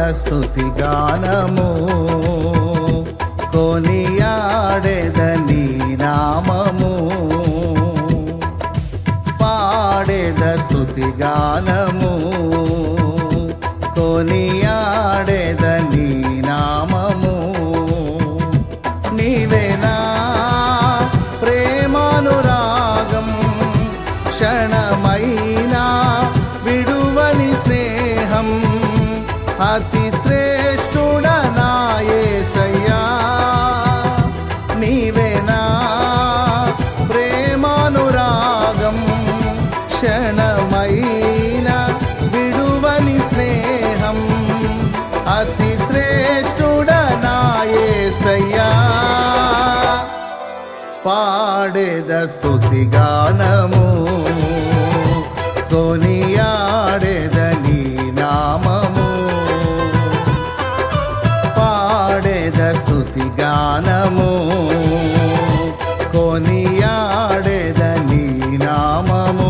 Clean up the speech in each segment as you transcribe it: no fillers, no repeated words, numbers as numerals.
స్తుతి గానము కొనియాడెద నీ నామము పాడెద స్తుతి గానము కొనియాడెద నీ నామము నీవేనా ప్రేమానురాగం క్షణమైనా విడువని స్నేహం అతి శ్రేష్ఠుడనా యేసయ్యా నీవేనా ప్రేమానురాగం క్షణమైనా విడువని స్నేహం అతి శ్రేష్ఠుడనా యేసయ్యా పాడెద స్తుతి గానము కొనియాడెద నీ నామము పాడెద స్తుతి గానము కొనియాడెద నీ నామము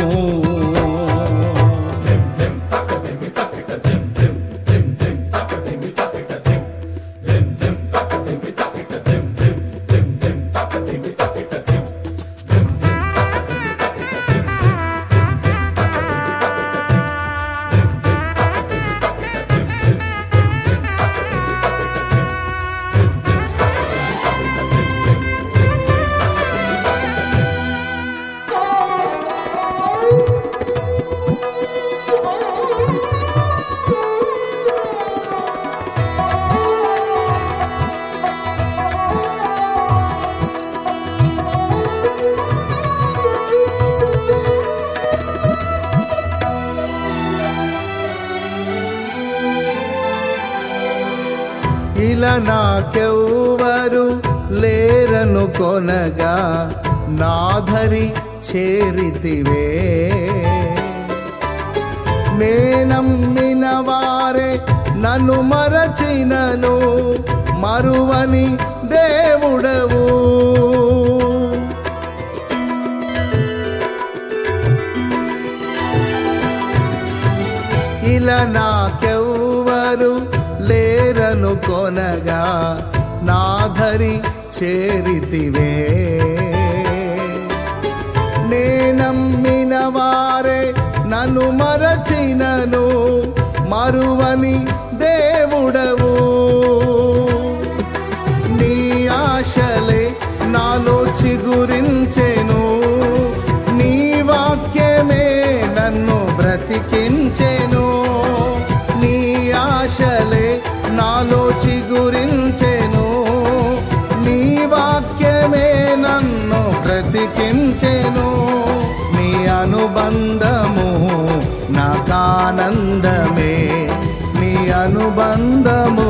ఇలా నాకెవ్వరు లేరను కొనగా నాధరి చేరితివే నేనమ్మిన వారే నన్ను మరచినను మరువని దేవుడవు ఇలా నాకెవ్వరు లేరను కొనగా నాధరి చేరితివే నేనమ్మిన వారే నన్ను మరచినను మరువని దేవుడవు నీ ఆశలే నాలో చిగురించెను నీ వాక్యమే నన్ను బ్రతికించెను నీ ఆశలే నాలో చిగురించెను నీ వాక్యమే నన్ను బ్రతికించెను నీ అనుబంధము నాకానందమే నీ అనుబంధము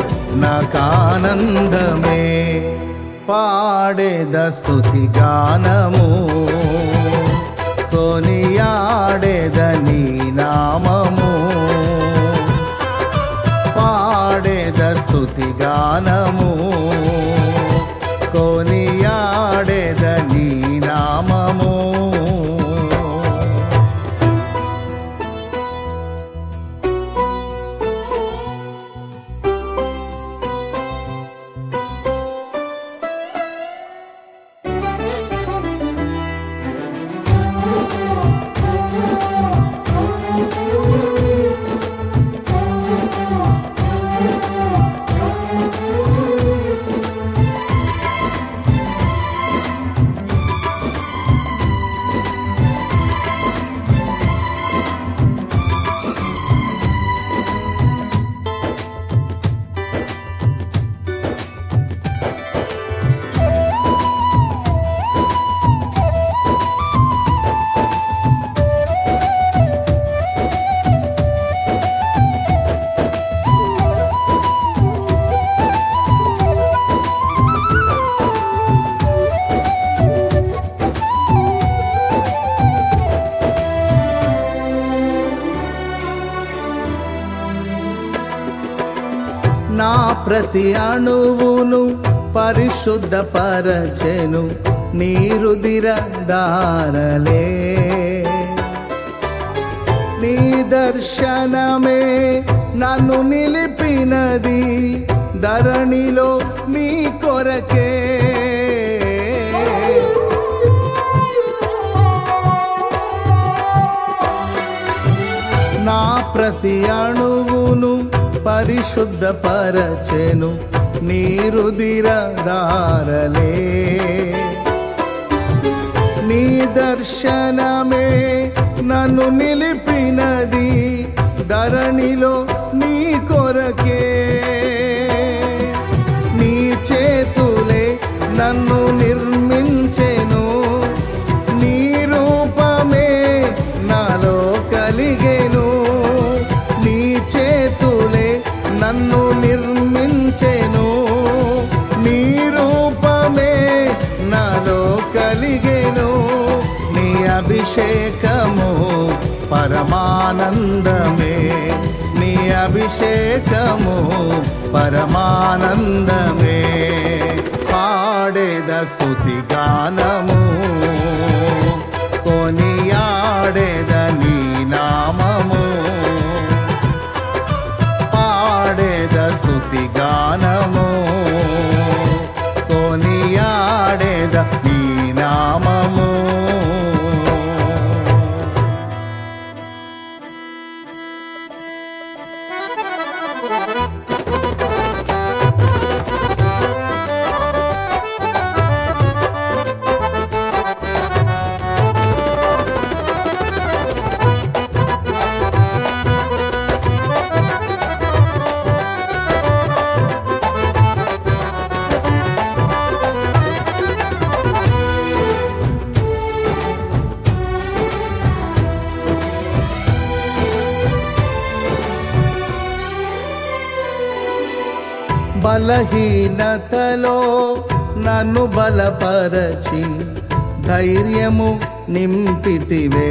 నాకానందమే పాడెద స్తుతి గానము కొనియాడెద నీ నామము పాడెద స్తుతి గానము కొనియాడెద నీ నామము నా ప్రతి అణువును పరిశుద్ధపరచెను నీ రుధిర ధారలే నీ దర్శనమే నన్ను నిలిపినది ధరణిలో నీ కొరకే. నా ప్రతి అణువును పరిశుద్ధపరచెను నీ రుధిర ధారలే. నీ దర్శనమే నన్ను నిలిపినది ధరణిలో నీ కొరకే. నీ చేతులే నన్ను నిర్మించెను, నీ రూపమే నాలో కలిగెను. నీ చేతులే నన్ను నిర్మించెను, నీ రూపమే నాలో కలిగెను. నీ అభిషేకము పరమానందమే, నీ అభిషేకము పరమానందమే. పాడేద స్తుతి గానము, కొనియాడేద నీ నామము. పాడేద స్తుతి గానము, కొనియాడేద నీ నామము. బలహీనతలో నన్ను బలపరచి ధైర్యము నింపితివే.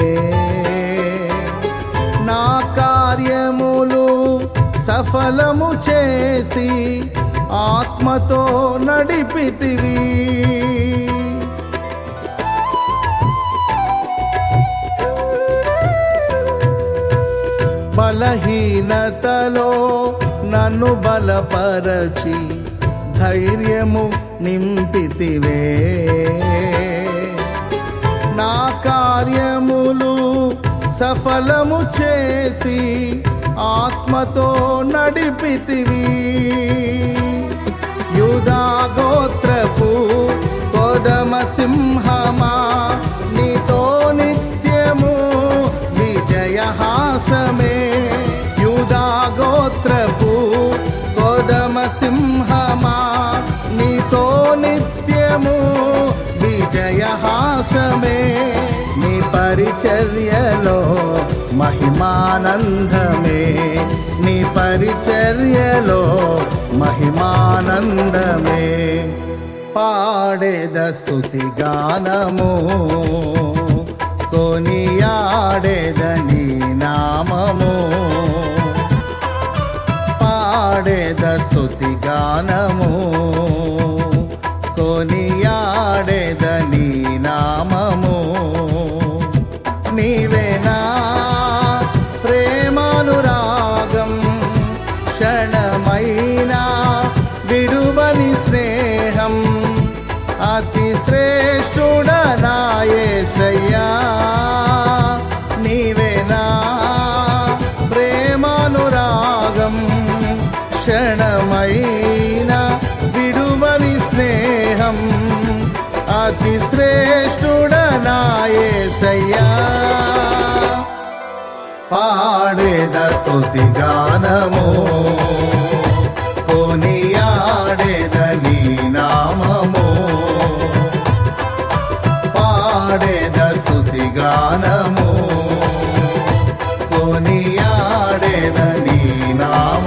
నా కార్యములు సఫలము చేసి ఆత్మతో నడిపితివి. బలహీనతలో నన్ను బలపరచి ధైర్యము నింపితివే. నా కార్యములు సఫలము చేసి ఆత్మతో నడిపితివి. యూదా గోత్రపు కొదమ సింహమా, నీతో నిత్యము విజయహాసమే. యూదా గోత్రపు కొదమ సింహమా, నీతో నిత్యము విజయహాసమే. నీ పరిచర్యలో మహిమానందమే, నీ పరిచర్యలో మహిమానందమే. పాడేద స్తుతి గానము, కొనియాడేద నీ నామము. పాడేద స్తుతి గానము, కొనియాడేద నీ నామము. నీవేనా ప్రేమానురాగం, క్షణమైనా విడువని స్నేహం. అతి శ్రేష్ఠుడనా యేసయ్యా, నీవేనా ప్రేమానురాగం, క్షణమైన విడువని స్నేహం. అతి శ్రేష్ఠుడనా యేసయ్యా. పాడేద స్తుతి గానము, కొనియాడేద నీ నామము. పాడేద స్తుతి గానము, కొనియాడేద నీ నామము.